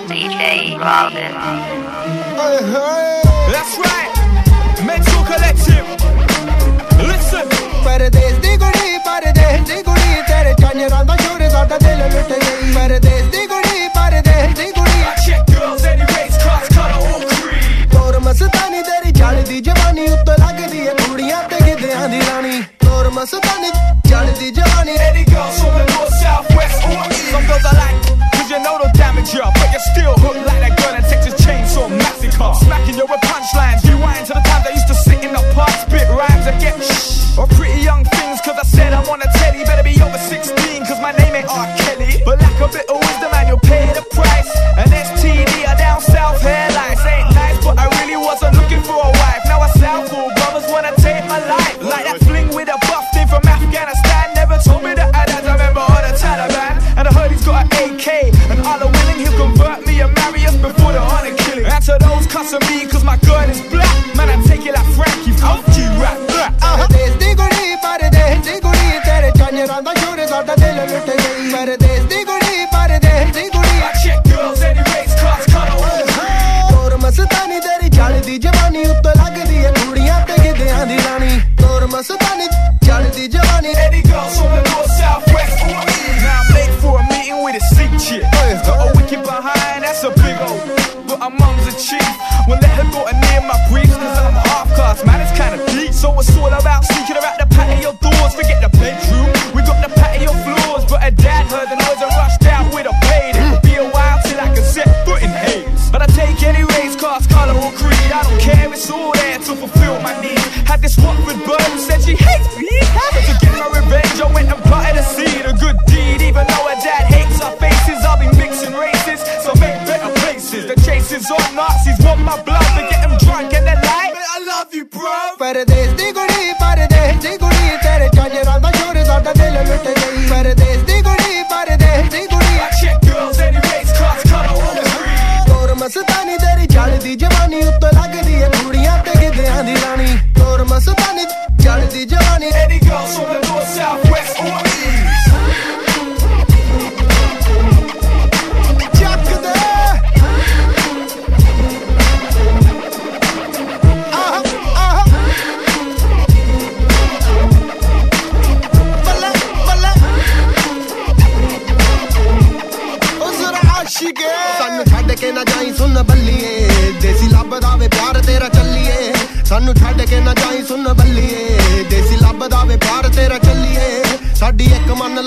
DJ Robin. That's right, Mental Collective. Listen. परदेस दी कुड़ी तेरे चांजरां दा शोर साडा दिल लुट गई परदेस दी कुड़ी I check girls any race, class, color or creed. तोर मस्तानी तेरी चढ़दी जवानी उत्ते लगदी है कुड़ियां ते गिद्धियां दी रानी तोर मस्तानी चढ़दी जवानी Any girls from the north, south, west or east. Some girls I like, cause you know they'll damage you, but you're still hooked like that girl in Texas Chainsaw Massacre. Smacking you with punchlines, rewind to the times I used to sit in the park, spit rhymes and get or pretty young things, cause I said I'm on a telly. Better be over 16, cause my name ain't R. Kelly. But lack a bit of wisdom and you'll pay the price. An STD, a down south hairlines. Ain't nice, but I really wasn't looking for a wife. Now I Southall brothers wanna take my life. Like that fling with a buff thing from Afghanistan. Never told me that I'd have a member of the Taliban. And I heard he's got an AK. And all are willing, he'll convert me and marry us before the honor killing. And to those cussing me, cause my girl is black. Man, I take it like Frankie, fuck you, rap. परदेस दी कुड़ी तेरे चांजरां दा शोर साडा दिल लुट गई परदेस दी कुड़ी I check girls any race, class, color or creed. तोर मस्तानी तेरी चढ़दी जवानी उत्ते लगदी है कुड़ियां ते गिद्धियां दी रानी तोर मस्तानी चढ़दी जवानी Any girls from the north, south, west or east. Now I'm late for a meeting with a sick chick. Got a wicked behind, that's a big old. But her mum's a chief. Well, let her go and near my briefs, cause I'm half class, man, it's kinda deep. So it's all about sneaking her out the patio doors. Forget the bedroom, we got the patio floors. But her dad heard the noise and rushed out with a blade. It'll be a while till I can set foot in Hayes. But I take any race, class, color or creed. I don't care, it's all there to fulfill my needs. Had this Watford bird who said she hates me. So to get my revenge, I went and planted a seed. A good deed, even though her dad hates our faces. I'll be mixing races, so make better places. The chase is on Nazis, want my blood to get them drunk and then lie. I love you, bro. परदेस दी कुड़ी तेरे चांजरां दा शोर साडा दिल लुट गई परदेस दी कुड़ी I check girls any race, class, color or creed. तोर मस्तानी तेरी चढ़दी जवानी उत्ते लगदी है कुड़ियां ते गिद्धियां दी रानी तोर मस्तानी चढ़दी जवानी Any girls from the north, south, west or east. ਚੱਕ ਦੇ ਸਾਨੂੰ ਛੱਡ ਕੇ ਨਾ ਜਾਈ ਸੁਣ ਬੱਲੀਏ ਦੇਸੀ ਲੱਭਦਾ ਵੇ ਪਿਆਰ ਤੇਰਾ ਚੱਲੀਏ ਸਾਨੂੰ ਛੱਡ ਕੇ ਨਾ ਜਾਈ ਸੁਣ ਬੱਲੀਏ ਦੇਸੀ ਲੱਭਦਾ ਵੇ ਪਿਆਰ ਤੇਰਾ ਚੱਲੀਏ ਸਾਡੀ ਇੱਕ ਮਨ